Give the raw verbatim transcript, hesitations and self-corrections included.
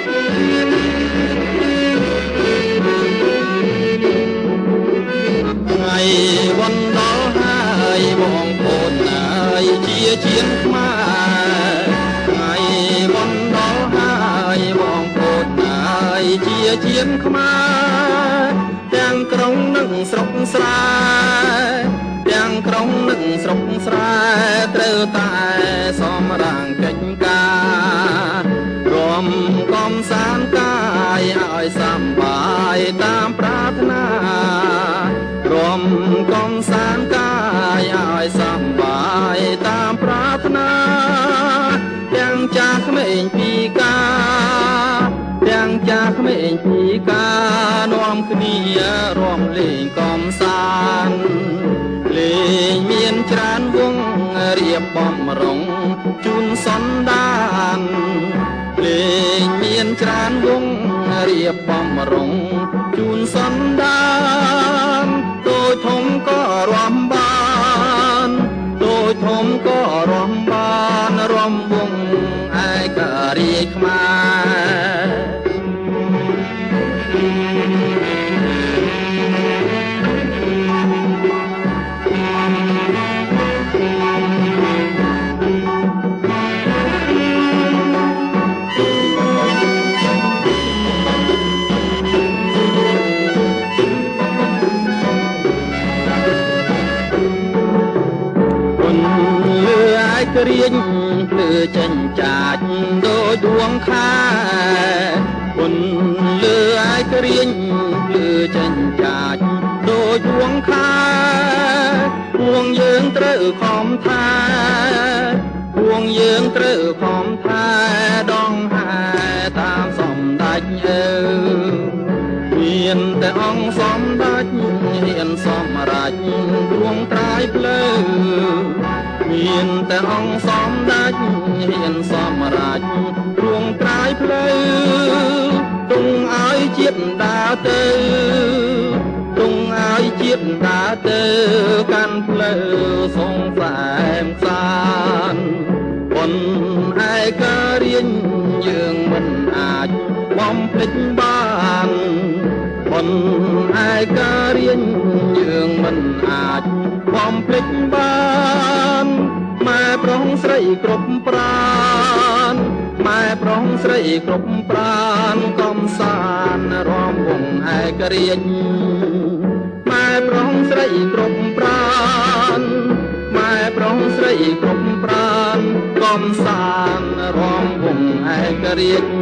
ថ្ងៃវណ្ណដល់ហើយបងប្អូនអើយជាជាងខ្មែរថ្ងៃវណ្ណដល់ហើយបងប្អូនអើយជាជាងខ្មែរទាំងក្រុងនិងស្រុកស្រែទាំងក្រុងនិងស្រុកស្រែត្រូវតែសមរាំងកិច្ចការរួមកំសាន្តកាយឲ្យសប្បាយតាមប្រាថ្នារួមកំសាន្តកាយឲ្យសប្បាយតាមប្រាថ្នាទាំងចាស់ក្មេងពីការទាំងចាស់ក្មេងពីការនាំគ្នារួមលេងកំសាន្តលេងមានច្រើនវងរៀបបំរុងជូនសន្តានលេងមានច្រើនវងរៀបបំរុងជូនសន្តានតូចធំក៏រាំបានតូចធំក៏រាំបានរាំវងឯការីខ្មែរក្រៀងភ្លឺចេញចាច់ដោយដួងខែគុណលើឯក្រៀងភ្លឺចេញចាច់ដោយដួងខែពួងយើងត្រូវខំថែពួងយើងត្រូវខំថែដងហែតាមសម្ដេចអើមានតែអង្គសម្ដេចហ៊ានសម្រេចដួងត្រាយភ្លើមានតែអង្គសម្ដេចហ៊ានសម្រេចរួងត្រាយផ្លូវទុំឲ្យជាតិដើរទៅទុំឲ្យជាតិដើរទៅកាន់ផ្លូវសងសែមសានប៉ុនឯការៀងយើងមិនអាចបំភ្លេចបានប៉ុនឯការៀងយើងមិនអាចបំភ្លេចបានម៉ែប្រុសស្រីគ្រប់ប្រានម៉ែប្រុសស្រីគ្រប់ប្រានកំសាន្តរាំវង់ឯករាជ្យម៉ែប្រុសស្រីគ្រប់ប្រានម៉ែប្រុសស្រីគ្រប់ប្រានកំសាន្តរាំវង់ឯករាជ្យ